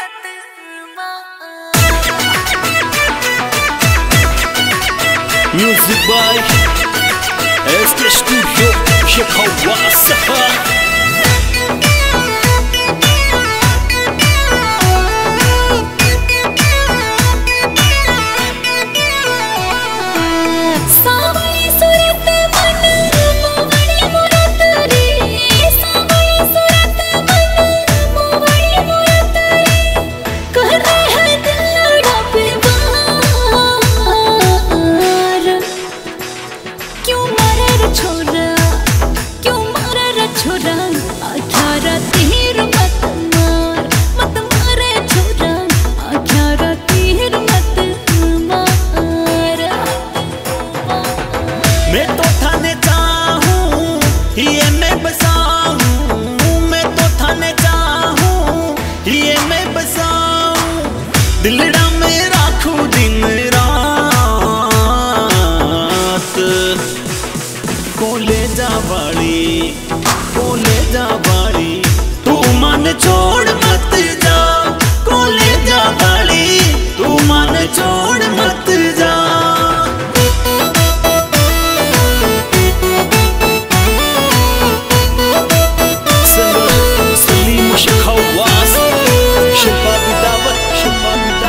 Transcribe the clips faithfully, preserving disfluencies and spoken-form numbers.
Music by S K Studio Shekawasa. दिलड़ा में राखू दिन रात कोले जा बाड़ी कोले जा बाड़ी तू मन छोड़ मत जा कोले जा बाड़ी तू मन छोड़ मत जा सलीम शेखवास शिल्पा बिदावत शिल्पा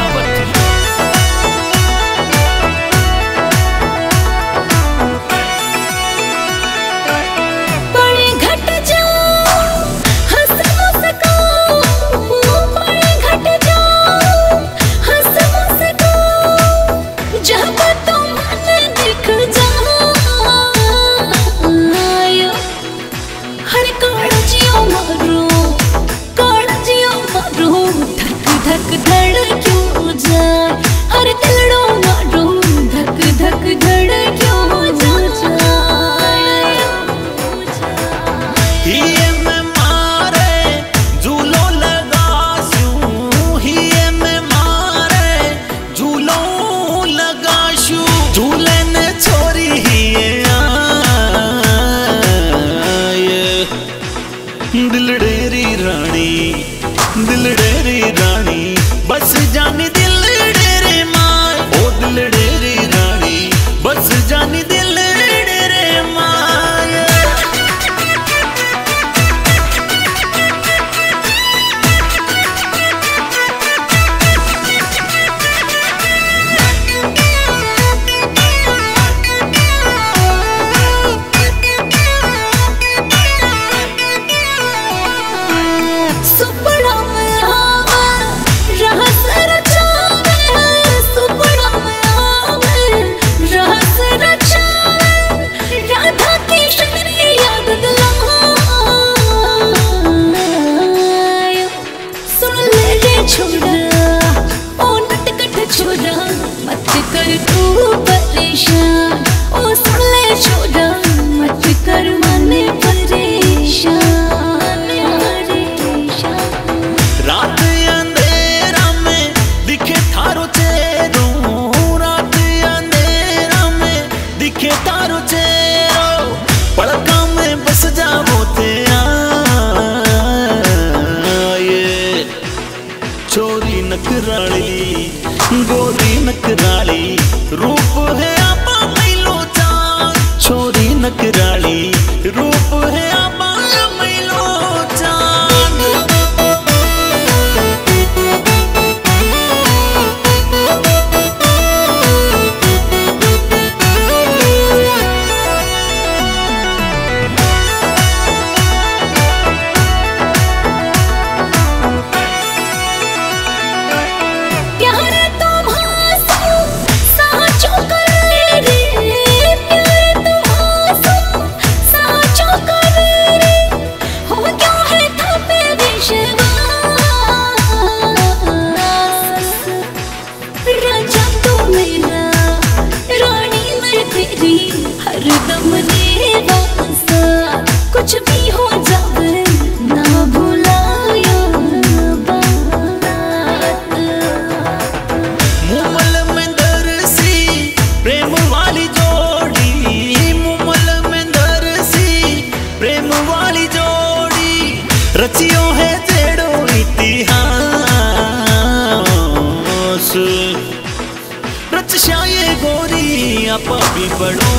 धक धड़ क्यों जाए हर दिलड़ो मारो धक धक धड़ क्यों जाए हिये में मारे झूलो लगाशू हिये में मारे झूलो लगाशू झूले ने छोरी हिये आए दिलड़ेरी रानी दिलड़ेरी रानी बस जानी दिल डेरे माय ओ दिल डेरे रानी बस जानी दिल डेरे माय मत कर तू परेशान ओ सुन ले छोड़ा मत कर मन परेशान रात अंधेरा में दिखे थारो चेहरो रात अंधेरा में दिखे थारो चेहरो पलका में बस जाओ ते आए चोरी नकराली गोरी नकराली रूप है आपा मैलो चांद छोरी नकराली रूप है आपा मैलो चांद हो बड़ों